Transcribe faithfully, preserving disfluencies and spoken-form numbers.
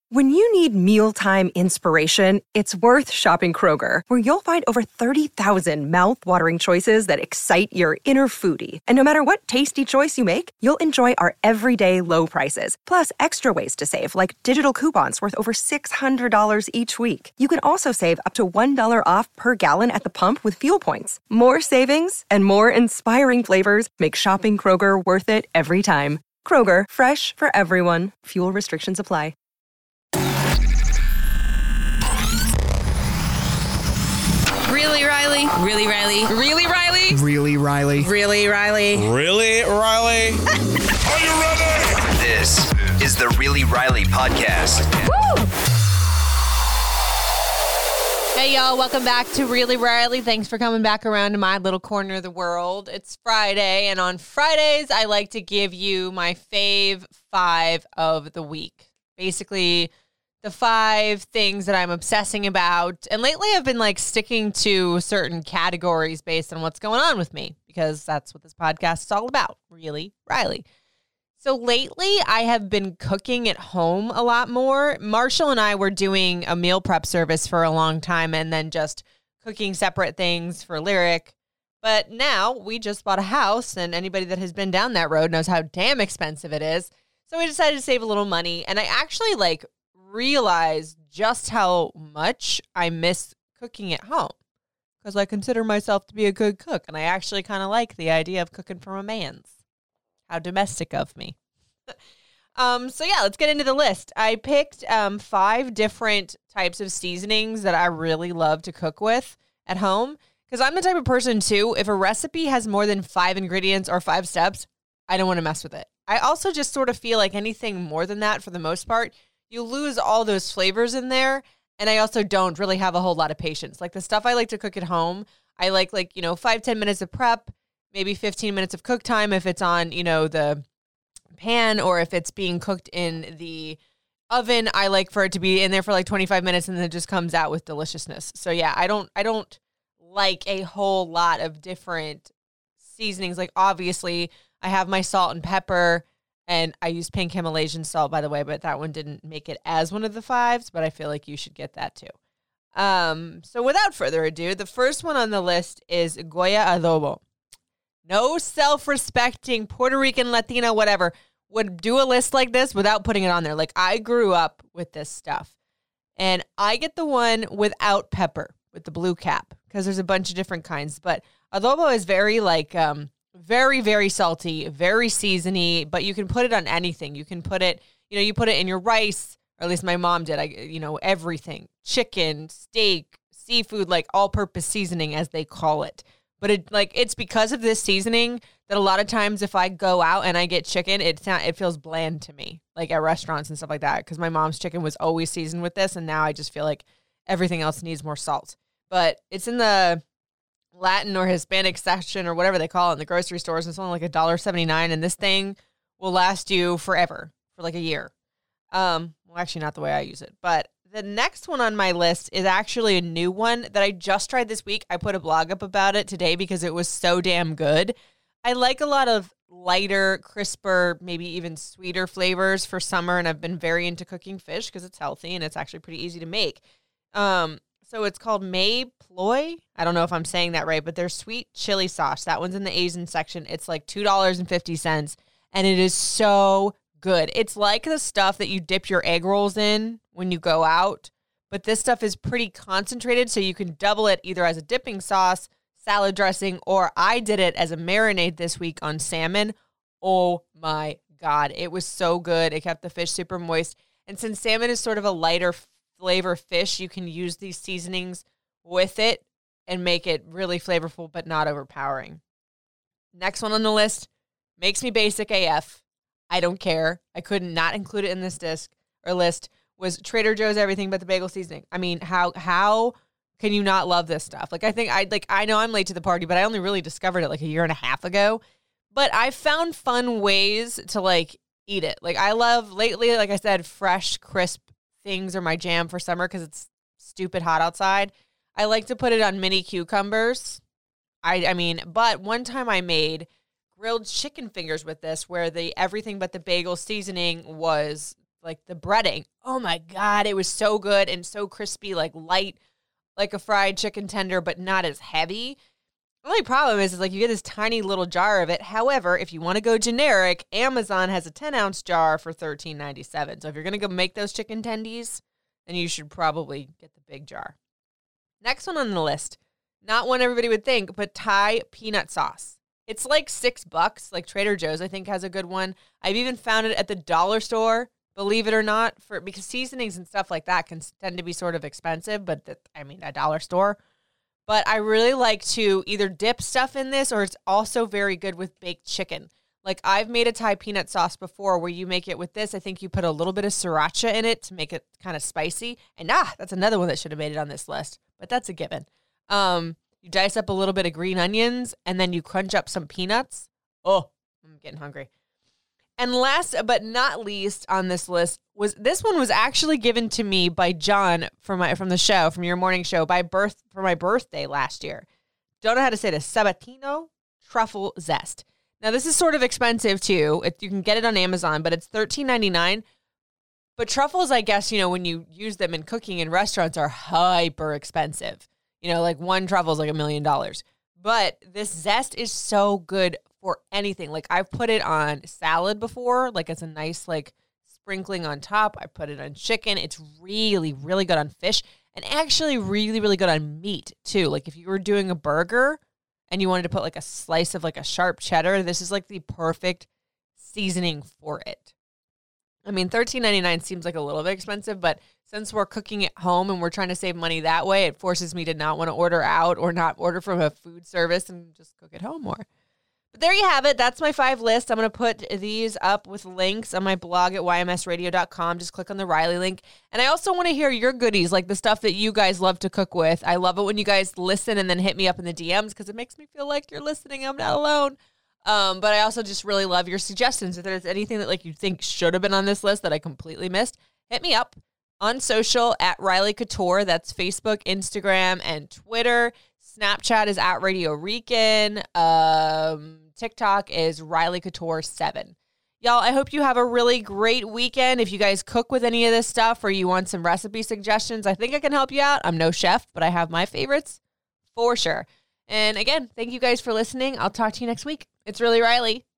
When you need mealtime inspiration, it's worth shopping Kroger, where you'll find over thirty thousand mouth-watering choices that excite your inner foodie. And no matter what tasty choice you make, you'll enjoy our everyday low prices, plus extra ways to save, like digital coupons worth over six hundred dollars each week. You can also save up to one dollar off per gallon at the pump with fuel points. More savings and more inspiring flavors make shopping Kroger worth it every time. Kroger, fresh for everyone. Fuel restrictions apply. Really, Riley? Really, Riley? Really, Riley? Really, Riley? Really, Riley? Really, Riley? Are you ready? This is the Really Riley Podcast. Woo! Hey, y'all. Welcome back to Really Riley. Thanks for coming back around to my little corner of the world. It's Friday, and on Fridays, I like to give you my fave five of the week. Basically, the five things that I'm obsessing about. And lately I've been like sticking to certain categories based on what's going on with me, because that's what this podcast is all about. Really, Riley. So lately I have been cooking at home a lot more. Marshall and I were doing a meal prep service for a long time and then just cooking separate things for Lyric. But now we just bought a house, and anybody that has been down that road knows how damn expensive it is. So we decided to save a little money, and I actually like realize just how much I miss cooking at home, because I consider myself to be a good cook, and I actually kind of like the idea of cooking from a man's. How domestic of me. um, so yeah, let's get into the list. I picked um, five different types of seasonings that I really love to cook with at home, because I'm the type of person too, if a recipe has more than five ingredients or five steps, I don't want to mess with it. I also just sort of feel like anything more than that, for the most part, you lose all those flavors in there. And I also don't really have a whole lot of patience. Like the stuff I like to cook at home, I like like, you know, five, ten minutes of prep, maybe fifteen minutes of cook time if it's on, you know, the pan, or if it's being cooked in the oven, I like for it to be in there for like twenty-five minutes and then it just comes out with deliciousness. So yeah, I don't I don't like a whole lot of different seasonings. Like obviously I have my salt and pepper. And I use pink Himalayan salt, by the way, but that one didn't make it as one of the fives, but I feel like you should get that too. Um, so without further ado, the first one on the list is Goya adobo. No self-respecting Puerto Rican, Latina, whatever, would do a list like this without putting it on there. Like I grew up with this stuff. And I get the one without pepper, with the blue cap, because there's a bunch of different kinds. But adobo is very like... um. Very, very salty, very seasony, but you can put it on anything. You can put it, you know, you put it in your rice, or at least my mom did, I, you know, everything. Chicken, steak, seafood, like all-purpose seasoning, as they call it. But it like it's because of this seasoning that a lot of times if I go out and I get chicken, it's not, it feels bland to me, like at restaurants and stuff like that, because my mom's chicken was always seasoned with this, and now I just feel like everything else needs more salt. But it's in the Latin or Hispanic section or whatever they call it in the grocery stores. It's only like one dollar and seventy-nine cents, and this thing will last you forever, for like a year. Um, well, actually not the way I use it. But the next one on my list is actually a new one that I just tried this week. I put a blog up about it today because it was so damn good. I like a lot of lighter, crisper, maybe even sweeter flavors for summer, and I've been very into cooking fish because it's healthy and it's actually pretty easy to make. Um, So it's called May Ploy. I don't know if I'm saying that right, but there's sweet chili sauce. That one's in the Asian section. It's like two dollars and fifty cents, and it is so good. It's like the stuff that you dip your egg rolls in when you go out, but this stuff is pretty concentrated, so you can double it either as a dipping sauce, salad dressing, or I did it as a marinade this week on salmon. Oh my God. It was so good. It kept the fish super moist. And since salmon is sort of a lighter flavor fish, you can use these seasonings with it and make it really flavorful but not overpowering. Next one on the list makes me basic A F. I don't care. I could not include it in this disc or list. Was Trader Joe's everything but the bagel seasoning. I mean, how how can you not love this stuff? Like I think I like I know I'm late to the party, but I only really discovered it like a year and a half ago. But I found fun ways to like eat it. Like I love lately, like I said, fresh, crisp things are my jam for summer because it's stupid hot outside. I like to put it on mini cucumbers. I I mean, but one time I made grilled chicken fingers with this where the everything but the bagel seasoning was like the breading. Oh my God, it was so good and so crispy, like light, like a fried chicken tender, but not as heavy. The only problem is, is like you get this tiny little jar of it. However, if you want to go generic, Amazon has a ten ounce jar for thirteen ninety-seven. So if you're going to go make those chicken tendies, then you should probably get the big jar. Next one on the list, not one everybody would think, but Thai peanut sauce. It's like six bucks. Like Trader Joe's, I think, has a good one. I've even found it at the dollar store, believe it or not, for because seasonings and stuff like that can tend to be sort of expensive, but the, I mean, a dollar store. But I really like to either dip stuff in this, or it's also very good with baked chicken. Like I've made a Thai peanut sauce before where you make it with this. I think you put a little bit of sriracha in it to make it kind of spicy. And ah, that's another one that should have made it on this list, but that's a given. Um, You dice up a little bit of green onions, and then you crunch up some peanuts. Oh, I'm getting hungry. And last but not least on this list was this one was actually given to me by John from my from the show, from your morning show, by birth for my birthday last year. Don't know how to say this. Sabatino truffle zest. Now this is sort of expensive too. It, you can get it on Amazon, but it's thirteen ninety-nine. But truffles, I guess, you know, when you use them in cooking in restaurants, are hyper expensive. You know, like one truffle is like a million dollars. But this zest is so good for anything. Like I've put it on salad before, like it's a nice like sprinkling on top. I put it on chicken. It's really, really good on fish, and actually really, really good on meat too. Like if you were doing a burger and you wanted to put like a slice of like a sharp cheddar, this is like the perfect seasoning for it. I mean, thirteen ninety-nine seems like a little bit expensive, but since we're cooking at home and we're trying to save money that way, it forces me to not want to order out or not order from a food service and just cook at home more. But there you have it. That's my five list. I'm going to put these up with links on my blog at y m s radio dot com. Just click on the Riley link. And I also want to hear your goodies, like the stuff that you guys love to cook with. I love it when you guys listen and then hit me up in the D Ms because it makes me feel like you're listening. I'm not alone. Um, but I also just really love your suggestions. If there's anything that like you think should have been on this list that I completely missed, hit me up on social at Riley Couture. That's Facebook, Instagram, and Twitter. Snapchat is at Radio Rican. Um, TikTok is Riley Couture seven. Y'all, I hope you have a really great weekend. If you guys cook with any of this stuff or you want some recipe suggestions, I think I can help you out. I'm no chef, but I have my favorites for sure. And again, thank you guys for listening. I'll talk to you next week. It's Really Riley.